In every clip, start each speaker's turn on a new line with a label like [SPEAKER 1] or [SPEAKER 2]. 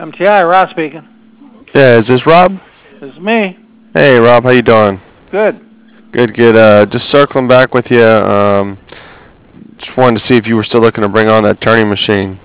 [SPEAKER 1] MTI, Rob speaking.
[SPEAKER 2] Yeah, is this Rob?
[SPEAKER 1] This is me.
[SPEAKER 2] Hey, Rob, how you doing?
[SPEAKER 1] Good.
[SPEAKER 2] Good, good. Just circling back with you. Just wanted to see if you were still looking to bring on that turning machine.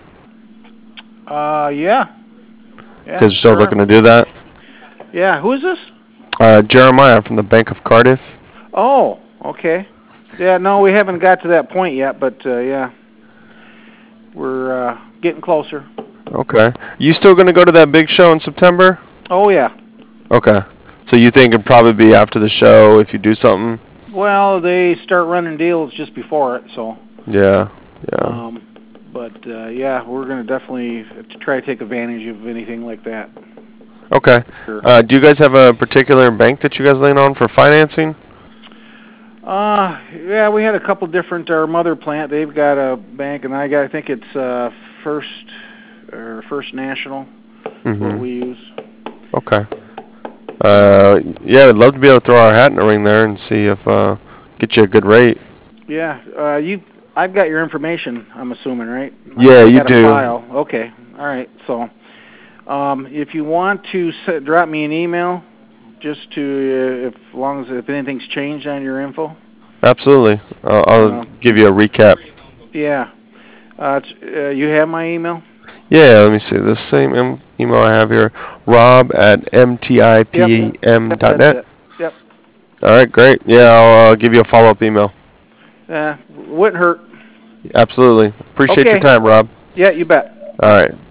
[SPEAKER 1] Yeah. Yeah,
[SPEAKER 2] Because you're still
[SPEAKER 1] sure.
[SPEAKER 2] looking to do that.
[SPEAKER 1] Yeah, who is this?
[SPEAKER 2] Jeremiah from the Bank of Cardiff.
[SPEAKER 1] Oh, okay. Yeah, no, we haven't got to that point yet, but yeah, we're getting closer.
[SPEAKER 2] Okay. You still going to go to that big show in September?
[SPEAKER 1] Oh, yeah.
[SPEAKER 2] Okay. So you think it'd probably be after the show if you do something?
[SPEAKER 1] Well, they start running deals just before it, so.
[SPEAKER 2] Yeah, yeah.
[SPEAKER 1] But yeah, we're going to definitely try to take advantage of anything like that.
[SPEAKER 2] Okay.
[SPEAKER 1] Sure.
[SPEAKER 2] Do you guys have a particular bank that you guys lean on for financing?
[SPEAKER 1] Yeah, we had a couple different. Our mother plant, they've got a bank, and I think it's First National. What we use.
[SPEAKER 2] Okay. Yeah, I'd love to be able to throw our hat in the ring there and see if get you a good rate.
[SPEAKER 1] Yeah. I've got your information. I'm assuming, right?
[SPEAKER 2] Yeah, you do.
[SPEAKER 1] File. Okay. All right. So, if you want to drop me an email, just to if anything's changed on your info.
[SPEAKER 2] Absolutely. I'll give you a recap.
[SPEAKER 1] Yeah. You have my email?
[SPEAKER 2] Yeah, let me see. The same email I have here, rob@mtipm.net.
[SPEAKER 1] Yep.
[SPEAKER 2] All right, great. Yeah, I'll give you a follow-up email.
[SPEAKER 1] Wouldn't hurt.
[SPEAKER 2] Absolutely. Appreciate your time, Rob.
[SPEAKER 1] Yeah, you bet.
[SPEAKER 2] All right.